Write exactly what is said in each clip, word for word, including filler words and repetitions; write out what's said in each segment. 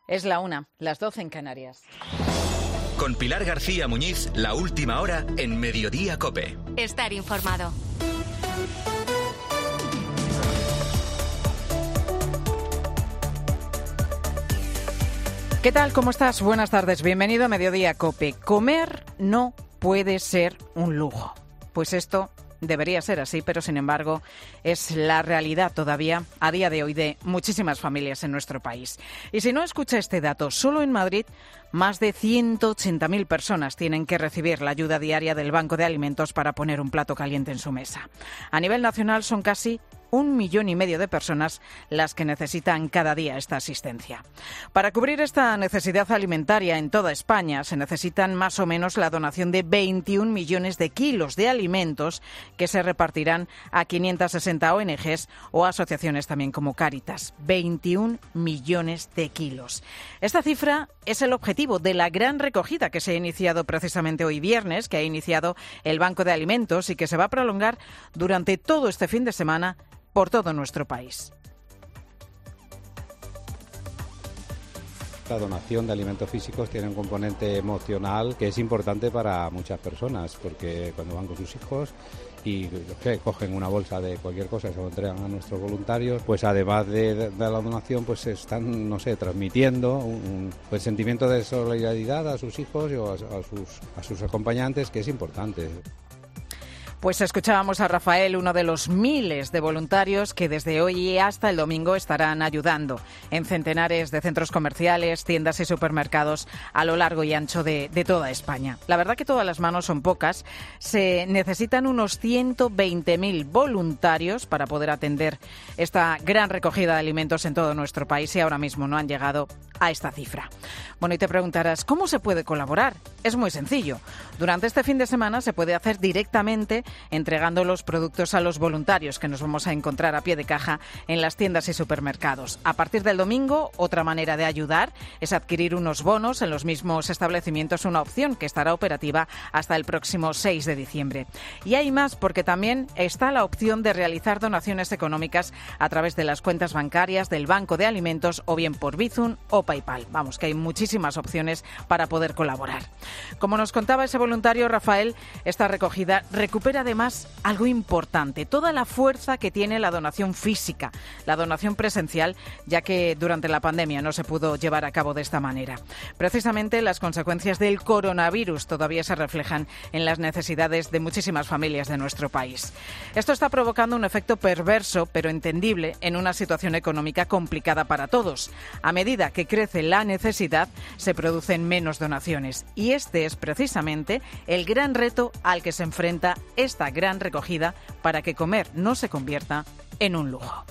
Es la una, las doce en Canarias. Con Pilar García Muñiz, la última hora en Mediodía COPE. Estar informado. ¿Qué tal? ¿Cómo estás? Buenas tardes. Bienvenido a Mediodía COPE. Comer no puede ser un lujo. Pues esto debería ser así, pero sin embargo es la realidad todavía a día de hoy de muchísimas familias en nuestro país. Y si no escucha este dato, solo en Madrid más de ciento ochenta mil personas tienen que recibir la ayuda diaria del Banco de Alimentos para poner un plato caliente en su mesa. A nivel nacional son casi un millón y medio de personas las que necesitan cada día esta asistencia. Para cubrir esta necesidad alimentaria en toda España se necesitan más o menos la donación de veintiún millones de kilos de alimentos que se repartirán a quinientas sesenta O N Ges o asociaciones también como Cáritas. veintiún millones de kilos. Esta cifra es el objetivo de la gran recogida que se ha iniciado precisamente hoy viernes, que ha iniciado el Banco de Alimentos y que se va a prolongar durante todo este fin de semana por todo nuestro país. La donación de alimentos físicos tiene un componente emocional que es importante para muchas personas, porque cuando van con sus hijos y que cogen una bolsa de cualquier cosa y se lo entregan a nuestros voluntarios, pues además de, de, de la donación, pues están, no sé, transmitiendo un, un pues, sentimiento de solidaridad a sus hijos y a, a, sus, a sus acompañantes, que es importante. Pues escuchábamos a Rafael, uno de los miles de voluntarios que desde hoy hasta el domingo estarán ayudando en centenares de centros comerciales, tiendas y supermercados a lo largo y ancho de, de toda España. La verdad que todas las manos son pocas. Se necesitan unos ciento veinte mil voluntarios para poder atender esta gran recogida de alimentos en todo nuestro país y ahora mismo no han llegado a esta cifra. Bueno, y te preguntarás, ¿cómo se puede colaborar? Es muy sencillo. Durante este fin de semana se puede hacer directamente entregando los productos a los voluntarios que nos vamos a encontrar a pie de caja en las tiendas y supermercados. A partir del domingo, otra manera de ayudar es adquirir unos bonos en los mismos establecimientos, una opción que estará operativa hasta el próximo seis de diciembre. Y hay más, porque también está la opción de realizar donaciones económicas a través de las cuentas bancarias del Banco de Alimentos o bien por Bizum o PayPal. Vamos, que hay muchísimas opciones para poder colaborar. Como nos contaba ese voluntario Rafael, esta recogida recupera además algo importante, toda la fuerza que tiene la donación física, la donación presencial, ya que durante la pandemia no se pudo llevar a cabo de esta manera. Precisamente las consecuencias del coronavirus todavía se reflejan en las necesidades de muchísimas familias de nuestro país. Esto está provocando un efecto perverso, pero entendible, en una situación económica complicada para todos. A medida que crece la necesidad, se producen menos donaciones. Y este es precisamente el gran reto al que se enfrenta esta gran recogida para que comer no se convierta en un lujo.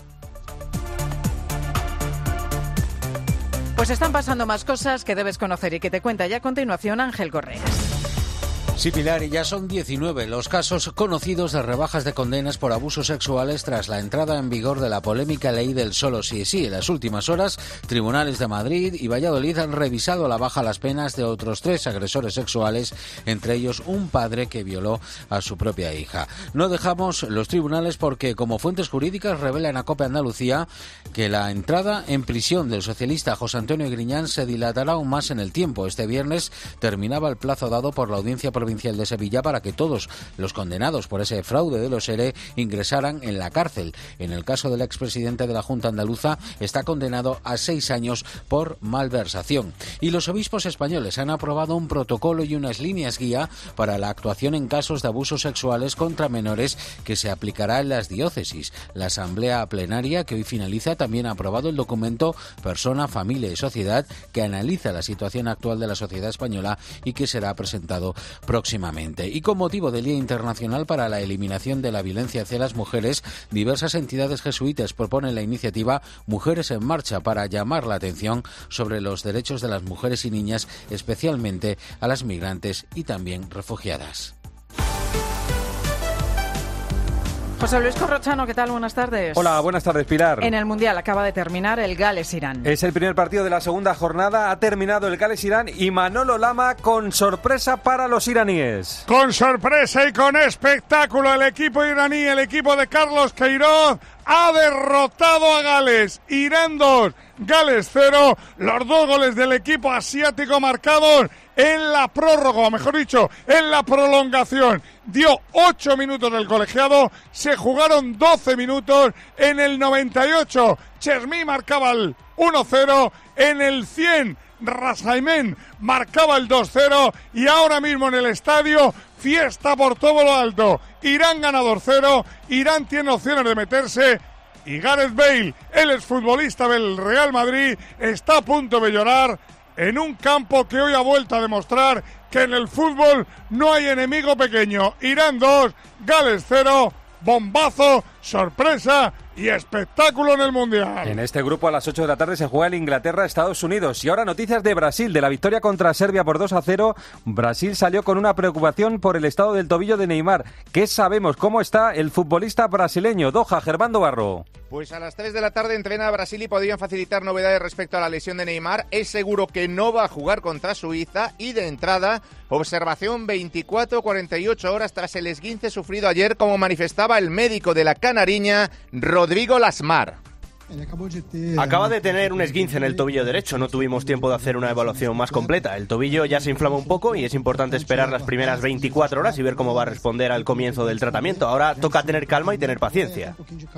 Pues están pasando más cosas que debes conocer y que te cuenta ya a continuación Ángel Correas. Sí, Pilar, y ya son diecinueve los casos conocidos de rebajas de condenas por abusos sexuales tras la entrada en vigor de la polémica ley del solo sí es sí. En las últimas horas, tribunales de Madrid y Valladolid han revisado a la baja las penas de otros tres agresores sexuales, entre ellos un padre que violó a su propia hija. No dejamos los tribunales porque, como fuentes jurídicas revelan a COPE Andalucía, que la entrada en prisión del socialista José Antonio Griñán se dilatará aún más en el tiempo. Este viernes terminaba el plazo dado por la Audiencia Provincial de Sevilla para que todos los condenados por ese fraude de los ERE ingresaran en la cárcel. En el caso del expresidente de la Junta Andaluza, está condenado a seis años por malversación. Y los obispos españoles han aprobado un protocolo y unas líneas guía para la actuación en casos de abusos sexuales contra menores que se aplicará en las diócesis. La Asamblea Plenaria, que hoy finaliza, también ha aprobado el documento Persona, Familia y Sociedad, que analiza la situación actual de la sociedad española y que será presentado próximamente. Y con motivo del Día Internacional para la Eliminación de la Violencia hacia las Mujeres, diversas entidades jesuitas proponen la iniciativa Mujeres en Marcha para llamar la atención sobre los derechos de las mujeres y niñas, especialmente a las migrantes y también refugiadas. José Luis Corrochano, ¿qué tal? Buenas tardes. Hola, buenas tardes, Pilar. En el Mundial acaba de terminar el Gales-Irán. Es el primer partido de la segunda jornada, ha terminado el Gales-Irán y Manolo Lama con sorpresa para los iraníes. Con sorpresa y con espectáculo, el equipo iraní, el equipo de Carlos Queiroz, ha derrotado a Gales. Irán dos, Gales cero. Los dos goles del equipo asiático marcados en la prórroga, o mejor dicho, en la prolongación. Dio ocho minutos del colegiado, se jugaron doce minutos. En el noventa y ocho, Chermi marcaba el uno cero. En el cien, Rasaimen marcaba el dos cero. Y ahora mismo en el estadio, fiesta por todo lo alto. Irán ganador cero, Irán tiene opciones de meterse. Y Gareth Bale, el exfutbolista del Real Madrid, está a punto de llorar en un campo que hoy ha vuelto a demostrar que en el fútbol no hay enemigo pequeño. Irán dos, Gales cero, bombazo, sorpresa y espectáculo en el Mundial. En este grupo a las ocho de la tarde se juega el Inglaterra-Estados Unidos. Y ahora noticias de Brasil, de la victoria contra Serbia por dos a cero. Brasil salió con una preocupación por el estado del tobillo de Neymar. ¿Qué sabemos? ¿Cómo está el futbolista brasileño? Doha, Germando Barro. Pues a las tres de la tarde entrena a Brasil y podrían facilitar novedades respecto a la lesión de Neymar. Es seguro que no va a jugar contra Suiza y de entrada, observación veinticuatro a cuarenta y ocho horas tras el esguince sufrido ayer, como manifestaba el médico de la canariña, Rodrigo Lasmar. Acaba de tener un esguince en el tobillo derecho, no tuvimos tiempo de hacer una evaluación más completa. El tobillo ya se inflama un poco y es importante esperar las primeras veinticuatro horas y ver cómo va a responder al comienzo del tratamiento. Ahora toca tener calma y tener paciencia.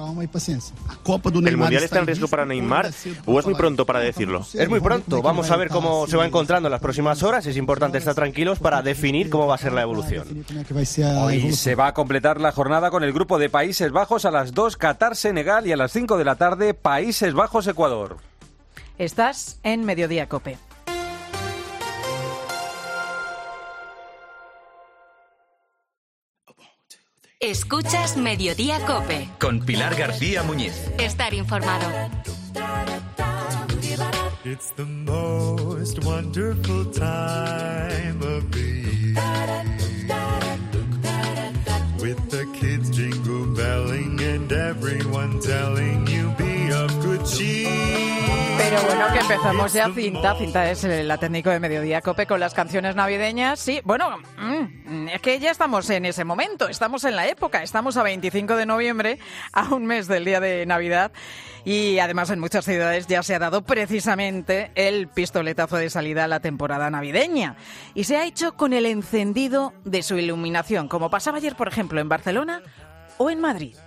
¿El Mundial está en riesgo para Neymar o es muy pronto para decirlo? Es muy pronto, vamos a ver cómo se va encontrando en las próximas horas. Es importante estar tranquilos para definir cómo va a ser la evolución. Hoy se va a completar la jornada con el grupo de Países Bajos a las dos, Qatar-Senegal, y a las cinco de la tarde, Países Bajos-Ecuador. Estás en Mediodía COPE. Escuchas Mediodía COPE. Con Pilar García Muñiz. Estar informado. It's the most wonderful time of the year. With the kids jingle belling and everyone telling you be of good cheer. Pero bueno, que empezamos ya cinta, cinta es la técnico de Mediodía COPE con las canciones navideñas. Sí, bueno, mmm, es que ya estamos en ese momento, estamos en la época, estamos a veinticinco de noviembre, a un mes del día de Navidad. Y además en muchas ciudades ya se ha dado precisamente el pistoletazo de salida a la temporada navideña. Y se ha hecho con el encendido de su iluminación, como pasaba ayer, por ejemplo, en Barcelona o en Madrid.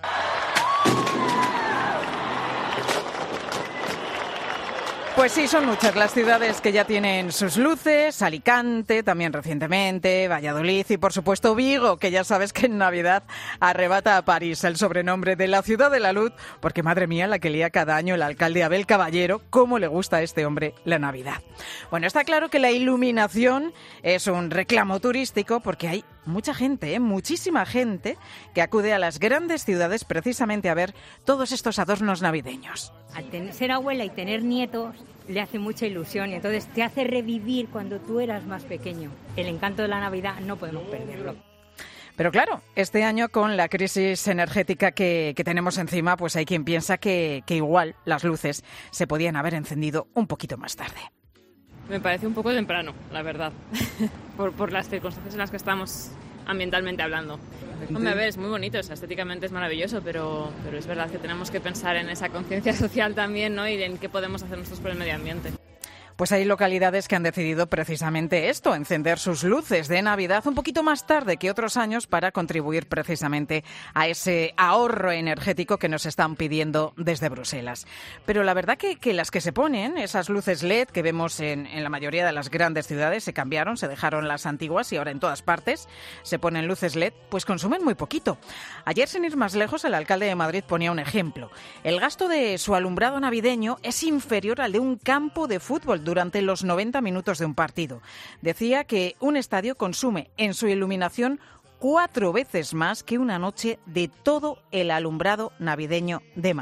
Pues sí, son muchas las ciudades que ya tienen sus luces, Alicante también recientemente, Valladolid y por supuesto Vigo, que ya sabes que en Navidad arrebata a París el sobrenombre de la ciudad de la luz, porque madre mía la que lía cada año el alcalde Abel Caballero, cómo le gusta a este hombre la Navidad. Bueno, está claro que la iluminación es un reclamo turístico porque hay mucha gente, ¿eh? muchísima gente que acude a las grandes ciudades precisamente a ver todos estos adornos navideños. Al tener, ser abuela y tener nietos le hace mucha ilusión y entonces te hace revivir cuando tú eras más pequeño. El encanto de la Navidad no podemos perderlo. Pero claro, este año con la crisis energética que, que tenemos encima, pues hay quien piensa que, que igual las luces se podían haber encendido un poquito más tarde. Me parece un poco temprano, la verdad, por, por las circunstancias en las que estamos ambientalmente hablando. Hombre, a ver, es muy bonito, o sea, estéticamente es maravilloso, pero, pero es verdad que tenemos que pensar en esa conciencia social también, ¿no? Y en qué podemos hacer nosotros por el medio ambiente. Pues hay localidades que han decidido precisamente esto, encender sus luces de Navidad un poquito más tarde que otros años para contribuir precisamente a ese ahorro energético que nos están pidiendo desde Bruselas. Pero la verdad que, que las que se ponen, esas luces L E D que vemos en, en la mayoría de las grandes ciudades, se cambiaron, se dejaron las antiguas y ahora en todas partes se ponen luces L E D, pues consumen muy poquito. Ayer, sin ir más lejos, el alcalde de Madrid ponía un ejemplo. El gasto de su alumbrado navideño es inferior al de un campo de fútbol durante los noventa minutos de un partido. Decía que un estadio consume en su iluminación cuatro veces más que una noche de todo el alumbrado navideño de Madrid.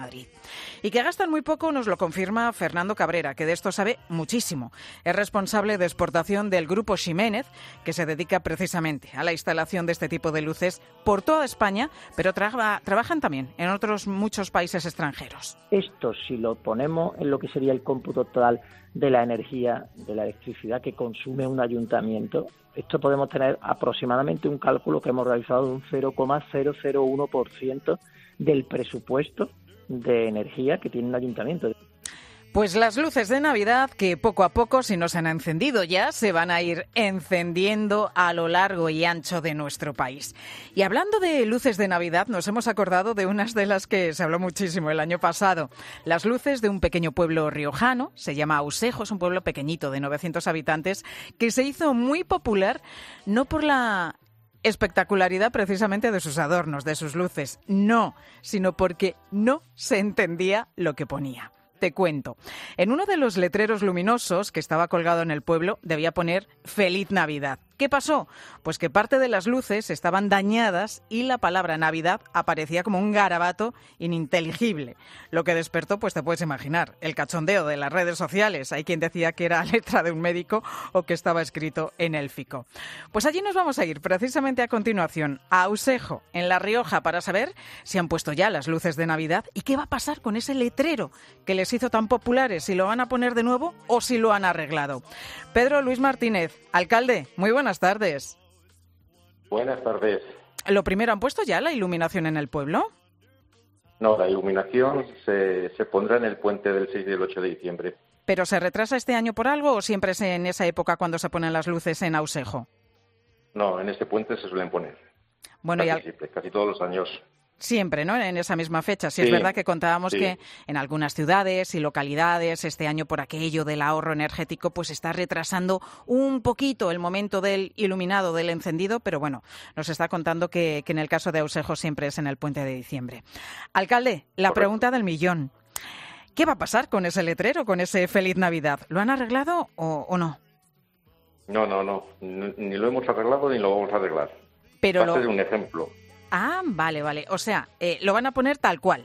Y que gastan muy poco nos lo confirma Fernando Cabrera, que de esto sabe muchísimo. Es responsable de exportación del Grupo Ximénez, que se dedica precisamente a la instalación de este tipo de luces por toda España, pero tra- trabajan también en otros muchos países extranjeros. Esto, si lo ponemos en lo que sería el cómputo total de la energía, de la electricidad que consume un ayuntamiento, esto podemos tener aproximadamente un cálculo que hemos realizado de un cero coma cero cero uno por ciento del presupuesto de energía que tiene un ayuntamiento. Pues las luces de Navidad que poco a poco, si no se han encendido ya, se van a ir encendiendo a lo largo y ancho de nuestro país. Y hablando de luces de Navidad, nos hemos acordado de unas de las que se habló muchísimo el año pasado. Las luces de un pequeño pueblo riojano, se llama Ausejo, es un pueblo pequeñito de novecientos habitantes, que se hizo muy popular no por la espectacularidad precisamente de sus adornos, de sus luces, no, sino porque no se entendía lo que ponía. Te cuento. En uno de los letreros luminosos que estaba colgado en el pueblo debía poner Feliz Navidad. ¿Qué pasó? Pues que parte de las luces estaban dañadas y la palabra Navidad aparecía como un garabato ininteligible. Lo que despertó, pues te puedes imaginar, el cachondeo de las redes sociales. Hay quien decía que era letra de un médico o que estaba escrito en élfico. Pues allí nos vamos a ir precisamente a continuación, a Ausejo, en La Rioja, para saber si han puesto ya las luces de Navidad y qué va a pasar con ese letrero que les hizo tan populares, si lo van a poner de nuevo o si lo han arreglado. Pedro Luis Martínez, alcalde, muy buenas tardes. Buenas tardes. Lo primero, ¿han puesto ya la iluminación en el pueblo? No, la iluminación se, se pondrá en el puente del seis y el ocho de diciembre. ¿Pero se retrasa este año por algo o siempre es en esa época cuando se ponen las luces en Ausejo? No, en este puente se suelen poner. Bueno, casi, y al... siempre, casi todos los años. Siempre, ¿no? En esa misma fecha. Sí, sí es verdad que contábamos sí. que en algunas ciudades y localidades este año por aquello del ahorro energético pues está retrasando un poquito el momento del iluminado, del encendido, pero bueno, nos está contando que, que en el caso de Ausejo siempre es en el puente de diciembre. Alcalde, la Correcto. Pregunta del millón. ¿Qué va a pasar con ese letrero, con ese Feliz Navidad? ¿Lo han arreglado o, o no? No, no, no. Ni lo hemos arreglado ni lo vamos a arreglar. Pero va a lo... ser un ejemplo. Ah, vale, vale. O sea, eh, lo van a poner tal cual.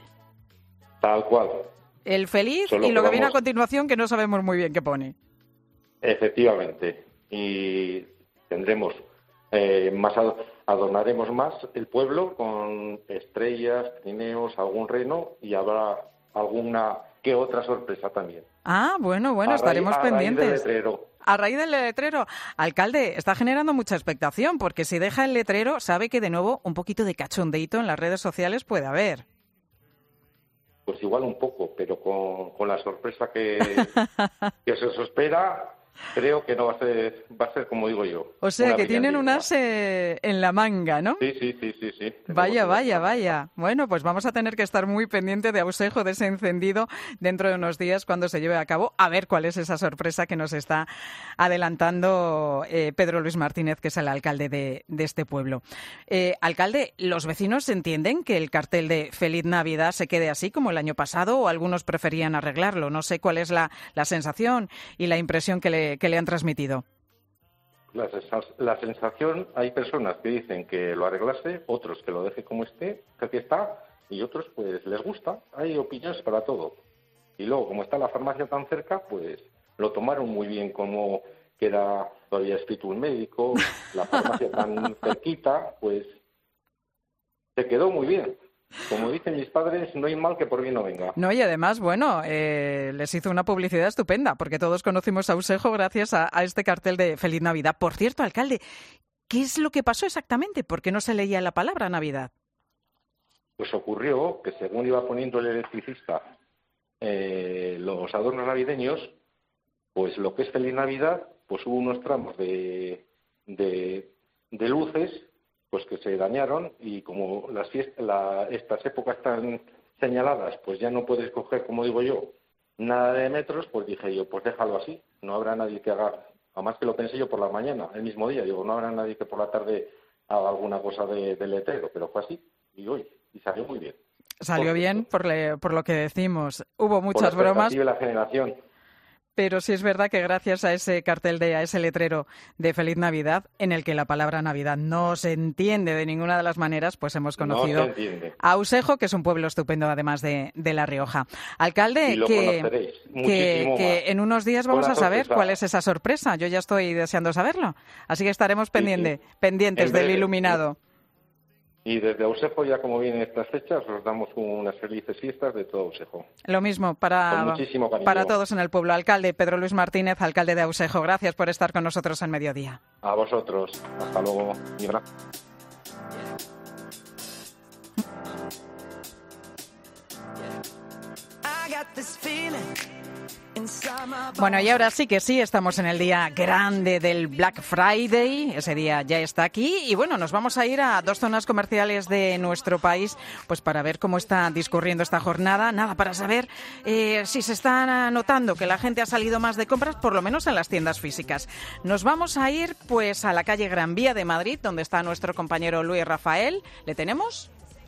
Tal cual. El feliz Solo y lo que, que viene a vamos... continuación que no sabemos muy bien qué pone. Efectivamente. Y tendremos, eh, más ad- adornaremos más el pueblo con estrellas, trineos, algún reno y habrá alguna que otra sorpresa también. Ah, bueno, bueno, a estaremos raíz, pendientes. A raíz del letrero. A raíz del letrero. Alcalde, está generando mucha expectación porque si deja el letrero sabe que de nuevo un poquito de cachondeíto en las redes sociales puede haber. Pues igual un poco, pero con, con la sorpresa que, que se os espera, creo que no va a ser, va a ser como digo yo. O sea, que tienen un as eh, en la manga, ¿no? Sí, sí, sí, sí, sí. Vaya, vaya, vaya. Bueno, pues vamos a tener que estar muy pendiente de Ausejo, de ese encendido, dentro de unos días cuando se lleve a cabo, a ver cuál es esa sorpresa que nos está adelantando eh, Pedro Luis Martínez, que es el alcalde de, de este pueblo. Eh, alcalde, ¿los vecinos entienden que el cartel de Feliz Navidad se quede así como el año pasado o algunos preferían arreglarlo? No sé cuál es la, la sensación y la impresión que le que le han transmitido. La, la sensación, hay personas que dicen que lo arreglase, otros que lo deje como esté, que aquí está, y otros pues les gusta. Hay opiniones para todo. Y luego, como está la farmacia tan cerca, pues lo tomaron muy bien, como que era todavía escrito un médico, la farmacia tan cerquita, pues se quedó muy bien. Como dicen mis padres, no hay mal que por bien no venga. No, y además, bueno, eh, les hizo una publicidad estupenda, porque todos conocimos a Ausejo gracias a, a este cartel de Feliz Navidad. Por cierto, alcalde, ¿qué es lo que pasó exactamente? ¿Por qué no se leía la palabra Navidad? Pues ocurrió que según iba poniendo el electricista eh, los adornos navideños, pues lo que es Feliz Navidad, pues hubo unos tramos de, de, de luces pues que se dañaron y como las fiestas, la, estas épocas están señaladas, pues ya no puedes coger, como digo yo, nada de metros, pues dije yo, pues déjalo así, no habrá nadie que haga, además que lo pensé yo por la mañana, el mismo día, digo, no habrá nadie que por la tarde haga alguna cosa de, de letrero, pero fue así, y hoy, y salió muy bien. Salió por bien por, le, por lo que decimos, hubo muchas por la bromas. Y la generación. Pero sí es verdad que gracias a ese cartel, de a ese letrero de Feliz Navidad, en el que la palabra Navidad no se entiende de ninguna de las maneras, pues hemos conocido no a Usejo, que es un pueblo estupendo además de, de La Rioja. Alcalde, y lo que, que, que en unos días vamos a saber cuál es esa sorpresa. Yo ya estoy deseando saberlo. Así que estaremos pendiente, sí, sí. pendientes del iluminado. Y desde Ausejo, ya como vienen estas fechas, os damos unas felices fiestas de todo Ausejo. Lo mismo para, para todos en el pueblo. Alcalde Pedro Luis Martínez, alcalde de Ausejo, gracias por estar con nosotros en Mediodía. A vosotros. Hasta luego. Y gracias. Bueno, y ahora sí que sí, estamos en el día grande del Black Friday, ese día ya está aquí y bueno, nos vamos a ir a dos zonas comerciales de nuestro país pues para ver cómo está discurriendo esta jornada, nada, para saber eh, si se está notando que la gente ha salido más de compras, por lo menos en las tiendas físicas. Nos vamos a ir pues a la calle Gran Vía de Madrid, donde está nuestro compañero Luis Rafael. ¿Le tenemos?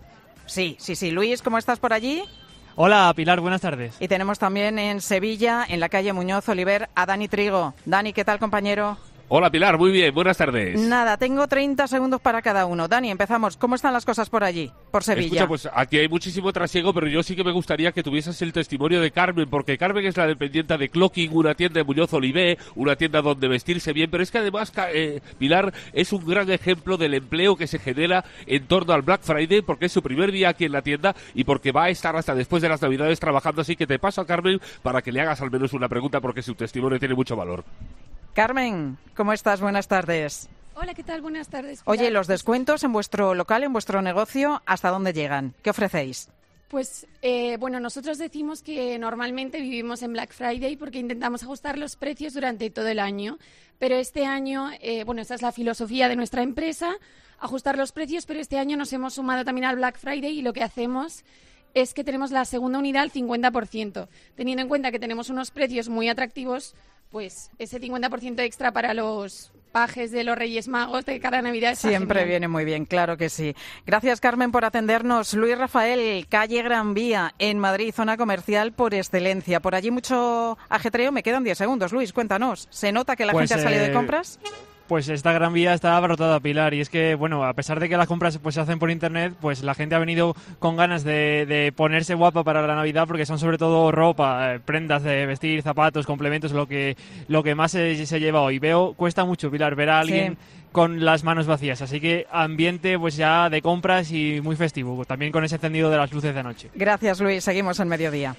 Sí, sí, sí. Luis, ¿cómo estás por allí? Hola, Pilar, buenas tardes. Y tenemos también en Sevilla, en la calle Muñoz Oliver, a Dani Trigo. Dani, ¿qué tal, compañero? Hola, Pilar, muy bien, buenas tardes. Nada, tengo treinta segundos para cada uno. Dani, empezamos. ¿Cómo están las cosas por allí, por Sevilla? Escucha, pues aquí hay muchísimo trasiego, pero yo sí que me gustaría que tuvieses el testimonio de Carmen, porque Carmen es la dependiente de Clocking, una tienda de Muñoz Olivé, una tienda donde vestirse bien, pero es que además, eh, Pilar, es un gran ejemplo del empleo que se genera en torno al Black Friday, porque es su primer día aquí en la tienda y porque va a estar hasta después de las Navidades trabajando, así que te paso a Carmen para que le hagas al menos una pregunta, porque su testimonio tiene mucho valor. Carmen, ¿cómo estás? Buenas tardes. Hola, ¿qué tal? Buenas tardes. Pilar. Oye, ¿los descuentos en vuestro local, en vuestro negocio, hasta dónde llegan? ¿Qué ofrecéis? Pues, eh, bueno, nosotros decimos que normalmente vivimos en Black Friday porque intentamos ajustar los precios durante todo el año. Pero este año, eh, bueno, esta es la filosofía de nuestra empresa, ajustar los precios, pero este año nos hemos sumado también al Black Friday y lo que hacemos es que tenemos la segunda unidad al cincuenta por ciento. Teniendo en cuenta que tenemos unos precios muy atractivos, pues ese cincuenta por ciento extra para los pajes de los Reyes Magos de cara a Navidad. Siempre genial. Viene muy bien, claro que sí. Gracias, Carmen, por atendernos. Luis Rafael, calle Gran Vía, en Madrid, zona comercial por excelencia. Por allí mucho ajetreo. Me quedan diez segundos. Luis, cuéntanos. ¿Se nota que la pues, gente ha salido eh... de compras? Pues esta Gran Vía está abarrotada, Pilar, y es que, bueno, a pesar de que las compras pues se hacen por internet, pues la gente ha venido con ganas de, de ponerse guapa para la Navidad, porque son sobre todo ropa, eh, prendas de vestir, zapatos, complementos, lo que lo que más se, se lleva hoy. Veo, cuesta mucho, Pilar, ver a alguien sí. con las manos vacías, así que ambiente pues ya de compras y muy festivo, también con ese encendido de las luces de noche. Gracias, Luis, seguimos en Mediodía.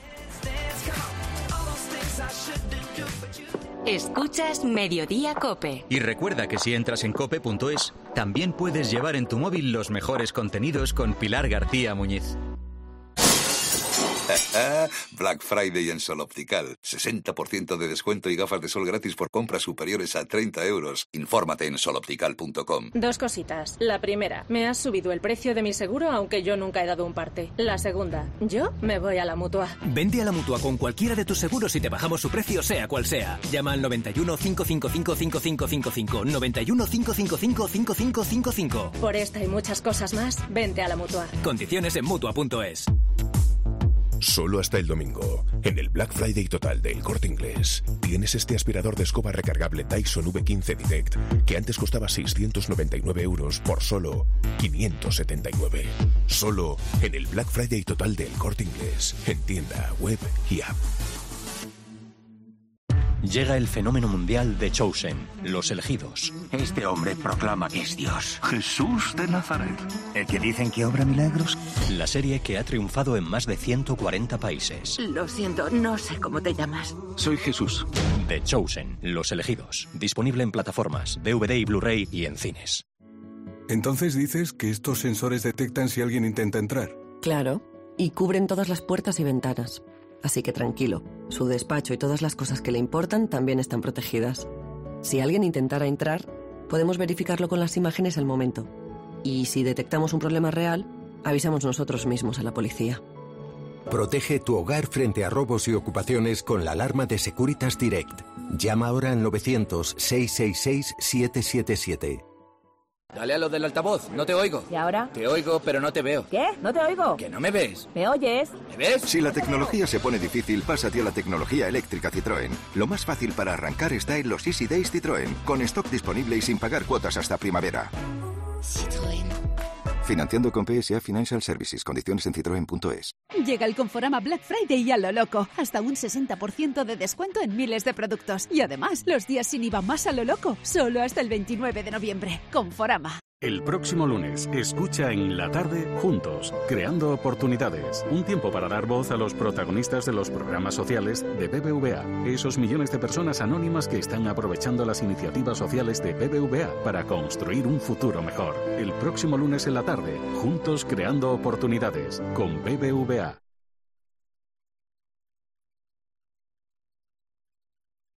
Escuchas Mediodía COPE. Y recuerda que si entras en cope punto es, también puedes llevar en tu móvil los mejores contenidos con Pilar García Muñiz. Black Friday en Sol Optical. sesenta por ciento de descuento y gafas de sol gratis por compras superiores a treinta euros. Infórmate en sol optical punto com. Dos cositas. La primera, me has subido el precio de mi seguro aunque yo nunca he dado un parte. La segunda, yo me voy a la Mutua. Vente a la Mutua con cualquiera de tus seguros y te bajamos su precio sea cual sea. Llama al noventa y uno, cinco cinco cinco, cinco cinco cinco cinco. noventa y uno, cinco cinco cinco, cinco cinco cinco cinco. Por esta y muchas cosas más, vente a la Mutua. Condiciones en mutua punto es. Solo hasta el domingo, en el Black Friday total de El Corte Inglés, tienes este aspirador de escoba recargable Dyson V quince Direct, que antes costaba seiscientos noventa y nueve euros por solo quinientos setenta y nueve. Solo en el Black Friday total de El Corte Inglés, en tienda, web y app. Llega el fenómeno mundial The Chosen, Los Elegidos. Este hombre proclama que es Dios. Jesús de Nazaret. ¿El que dicen que obra milagros? La serie que ha triunfado en más de ciento cuarenta países. Lo siento, no sé cómo te llamas. Soy Jesús. The Chosen, Los Elegidos. Disponible en plataformas, D V D y Blu-ray y en cines. Entonces dices que estos sensores detectan si alguien intenta entrar. Claro, y cubren todas las puertas y ventanas. Así que tranquilo, su despacho y todas las cosas que le importan también están protegidas. Si alguien intentara entrar, podemos verificarlo con las imágenes al momento. Y si detectamos un problema real, avisamos nosotros mismos a la policía. Protege tu hogar frente a robos y ocupaciones con la alarma de Securitas Direct. Llama ahora al novecientos, seiscientos sesenta y seis, setecientos setenta y siete. Dale a lo del altavoz, no te oigo. ¿Y ahora? Te oigo, pero no te veo. ¿Qué? No te oigo. ¿Que no me ves? ¿Me oyes? ¿Me ves? Si la tecnología se pone difícil, pásate a la tecnología eléctrica Citroën. Lo más fácil para arrancar está en los Easy Days Citroën, con stock disponible y sin pagar cuotas hasta primavera. Citroën. Financiando con P S A Financial Services. Condiciones en citroen punto es. Llega el Conforama Black Friday a lo loco. Hasta un sesenta por ciento de descuento en miles de productos. Y además, los días sin I V A más a lo loco. Solo hasta el veintinueve de noviembre. Conforama. El próximo lunes, escucha en la tarde Juntos, creando oportunidades. Un tiempo para dar voz a los protagonistas de los programas sociales de B B V A. Esos millones de personas anónimas que están aprovechando las iniciativas sociales de B B V A para construir un futuro mejor. El próximo lunes en la tarde, Juntos, creando oportunidades, con B B V A.